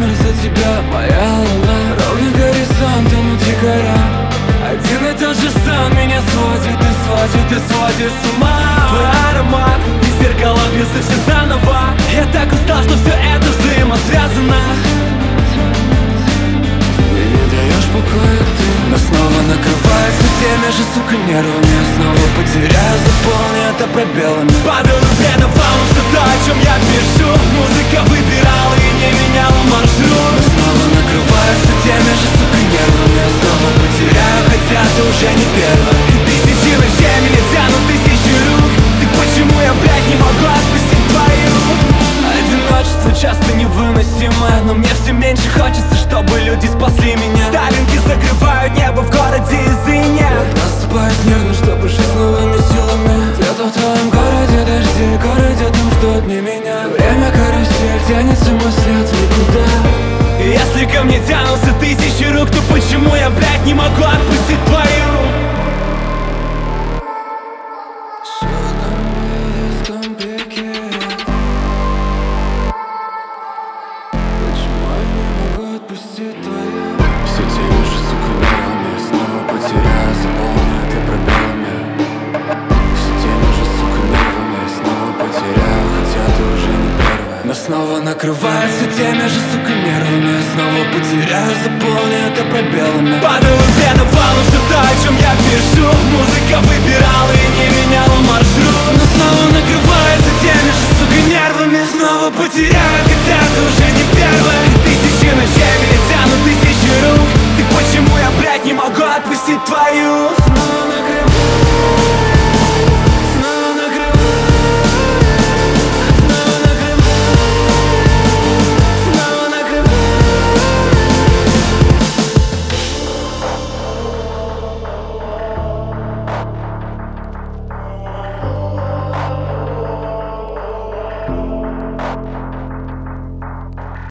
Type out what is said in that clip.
проснулась от тебя, моя луна. Ровный горизонт, внутри гора. Один и тот же сон меня сводит и сводит с ума. Твой аромат, и зеркала бьются все заново. Я так устал, что все это взаимосвязано. Мне не даешь покоя ты, но снова накрывается теми же, сука, нервами. Я снова потеряю, заполни это пробелами. Падаю в бедовал, все то, о чем я пишу. Музыка выбирала и не меняла маршрут. Но снова накрывается теми же, сука, нервами. Я снова потеряю, хотя ты уже не первая. И тысячи ночей меня тянут тысячи рук. Так почему я, блядь, не могу отпустить твою? Одиночество часто невыносимое, но мне все меньше хочется, чтобы люди спасли меня. Сталинки закрывают небо в городе из иния. Я просыпаюсь нервно, чтобы жить с новыми силами. Где-то в твоем городе дожди, городе там ждут не меня. Время карусель, тянется мой след в никуда. И если ко мне тянутся тысячи рук, то почему я, блядь, не могу отпустить твою? Все теми же, сука, нервами. Я снова потеряю, заполню это пробелами. Все теми же, сука, нервами. Я снова потеряю, хотя ты уже не первая. Но снова накрывается теми же, сука, нервами. Я снова потеряю, заполню это пробелами. Падаю в вену, все то, о чем я пишу. Музыка выбирала и